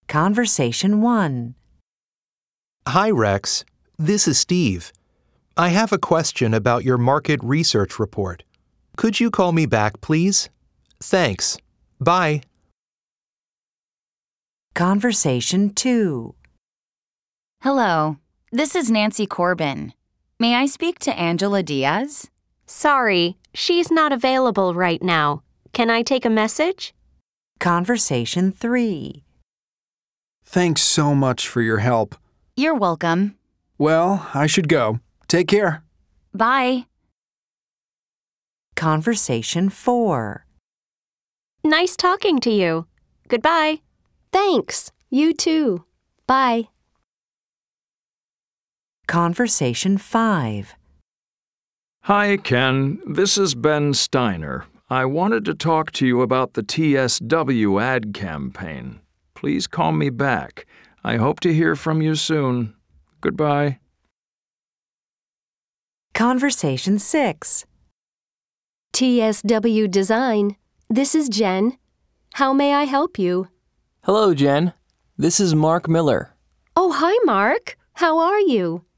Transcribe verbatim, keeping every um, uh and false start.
Conversation one. Hi, Rex. This is Steve. I have a question about your market research report. Could you call me back, please? Thanks. Bye. Conversation two. Hello, this is Nancy Corbin. May I speak to Angela Diaz? Sorry, she's not available right now. Can I take a message? Conversation three. Thanks so much for your help. You're welcome. Well, I should go. Take care. Bye. Conversation four. Nice talking to you. Goodbye. Thanks. You too. Bye. Conversation five. Hi, Ken. This is Ben Steiner. I wanted to talk to you about the T S W ad campaign. Please call me back. I hope to hear from you soon. Goodbye. Conversation six. T S W Design. This is Jen. How may I help you? Hello, Jen. This is Mark Miller. Oh, hi, Mark. How are you?